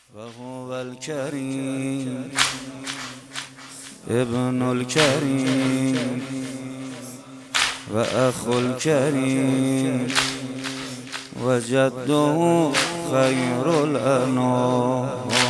وهو الكريم ابن الكريم وأخو الكريم وجده خير الأنام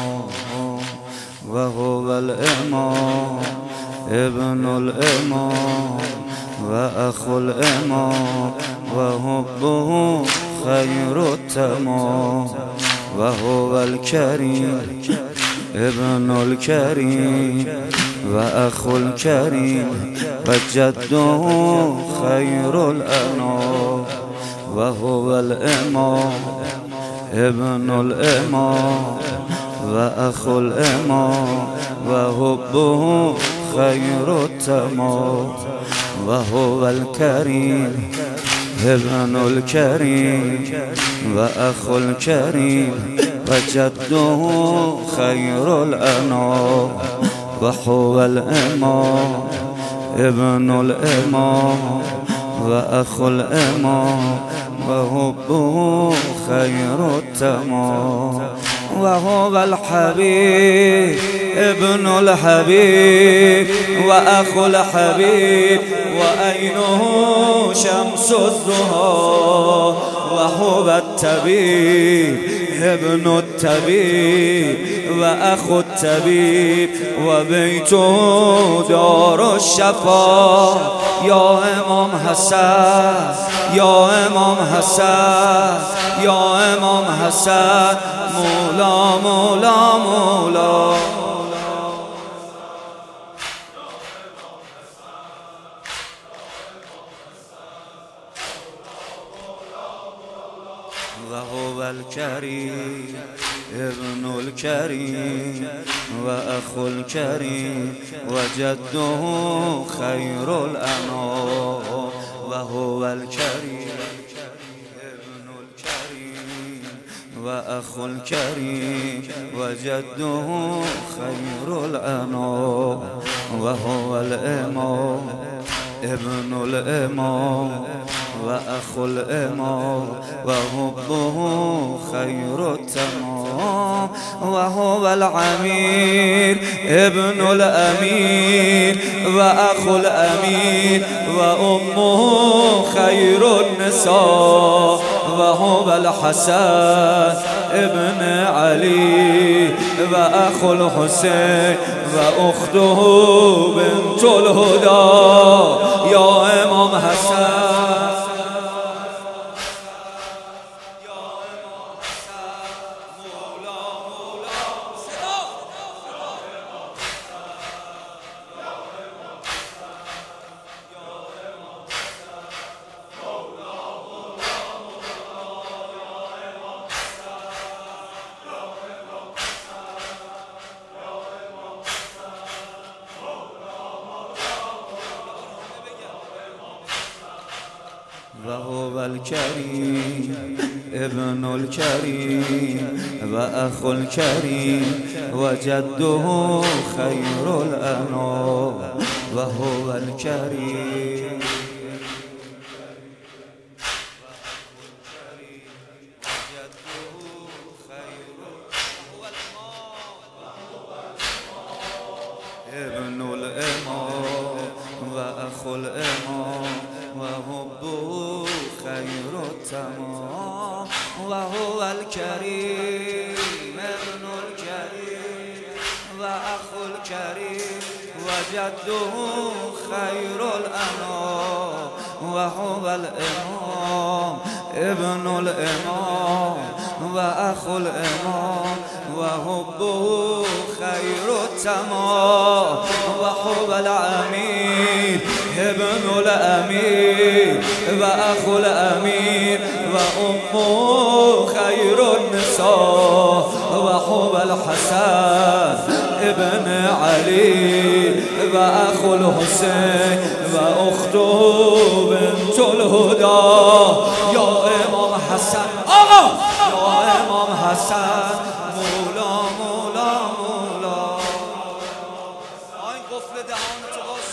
وهو الإمام ابن الإمام وأخو الإمام وحبه خير التمام وهو الكريم ابن الكريم وأخو الكريم وجده خير الأنام وهو الإمام ابن الإمام وأخو الإمام وحبه خير التمام وهو الكريم ابن الكريم وأخو الكريم وجده خير الأنام وهو الإمام ابن الإمام وأخو الإمام وحبه خير التمام وهو الحبيب ابن الحبيب وأخو الحبيب وأينه شمس الضحى وهو الطبيب ابن الطبيب وأخو الطبيب وبيته دار الشفاء يا إمام حسن يا إمام حسن يا إمام حسن مولا مولا مولا وهو الكريم ابن الكريم وأخو الكريم وجده خير الأنام وهو الكريم ابن الكريم وأخو الكريم وجده خير الأنام وهو الإمام ابن الإمام وأخو الإمام وحبه خير التمام وهو العمير ابن الأمير وأخو الأمير وأمه خير النساء وهو الحسن ابن علي وأخو الحسين وأخته بنت الهدى يا إمام حسن وهو الكريم ابن الكريم وأخو الكريم وجده خير الأنام وهو الكريم ابن الإمام وأخو الإمام وحبه خير التمام وهو الكريم ابن الكريم وأخو الكريم وجده خير الأنام وهو الإمام ابن الإمام وأخو الإمام وحبه خير التمام وهو الأمير ابن الأمير وأخو الأمير وأمه خير النساء وهو الحسن ابن علي وأخو الحسين وأخته بنت الهدى يا إمام حسن يا إمام حسن مولا مولا مولا این قفل دهان تو باز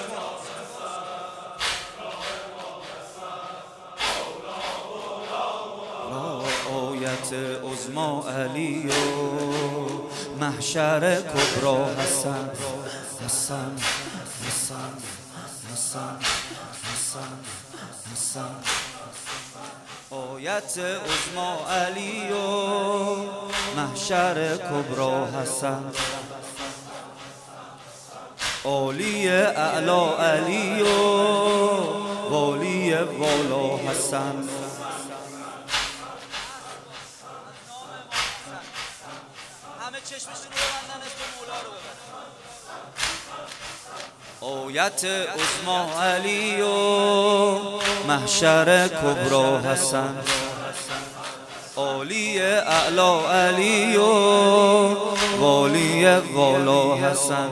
کن آیت عظما علیو محشر کبرا حسن حسن حسن حسن حسن حسن آیت عظما علی و محشر کبرا حسن عالی اعلا علی و والی والا حسن همه چشمشون رو ببندن اسم مولا رو ببندن آیت عظما علی و محشر کبرا حسن عالی اعلا علی و والی والا حسن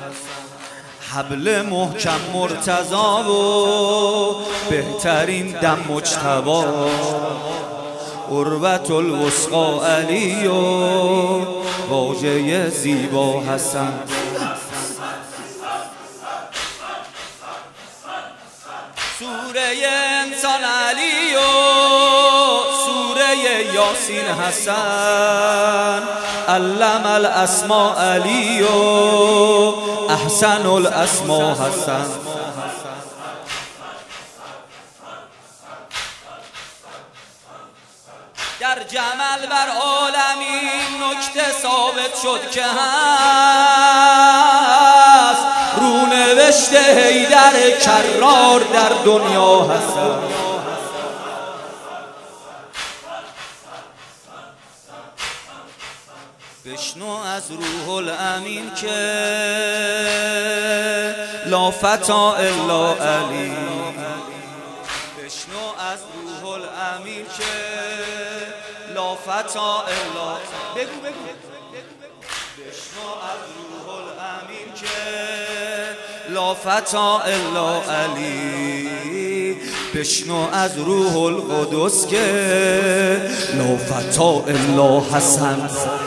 حبل محکم مرتضا و بهترین دم مجتبی عروة الوثقی علی و واژه زیبا حسن سوره انسان علی و سوره یاسین حسن علم الاسماء علی و احسن الاسماء حسن در جمل بر عالمین نکته ثابت شد که هست رونوشت حیدر کرار در دنیا حسن بشنو از روح الامین که لا فتا الا علی بشنو از روح الامین که لا فتا الا بگو بشنو از روح الامین که لا فتا الا علی بشنو از روح القدس که لا فتا الا حسن